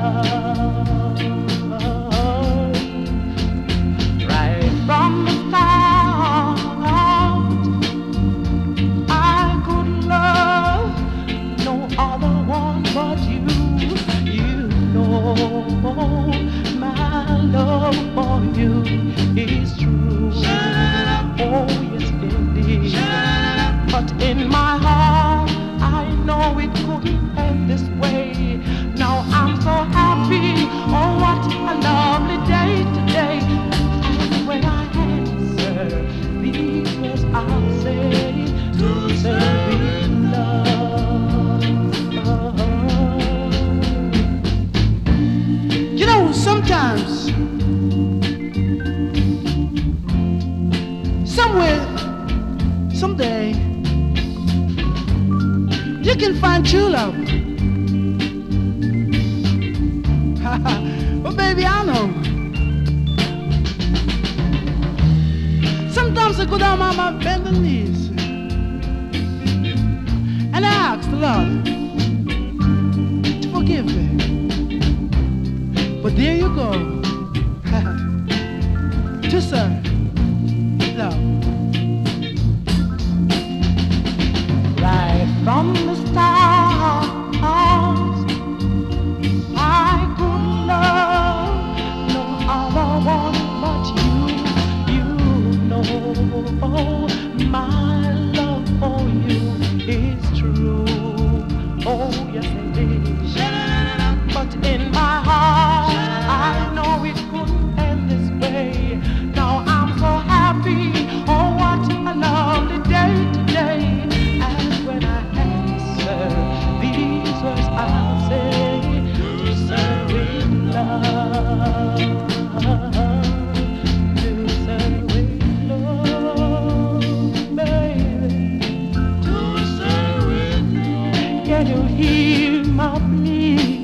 Right from the start, I could love no other one but you. You know my love for you is true. Oh yes indeed. But in my heart I know it couldn't end this way. Now I'm so happy. Oh what a lovely day today. And when I answer these words I'll say to serve in love. You know, sometimes, somewhere, someday, you can find true love. But baby, I know. Sometimes I go down on my bending knees and I ask the Lord to forgive me. But there you go. To serve love. Right from the start, I could love no other one but you. You know my love for you is true. Oh yes indeed. But in my heart I know it couldn't end this way. Now I'm so happy. Oh what a lovely day today. And when I answer these words I'll say to serve in love. To serve in love, baby. To serve in love. Can you hear my plea?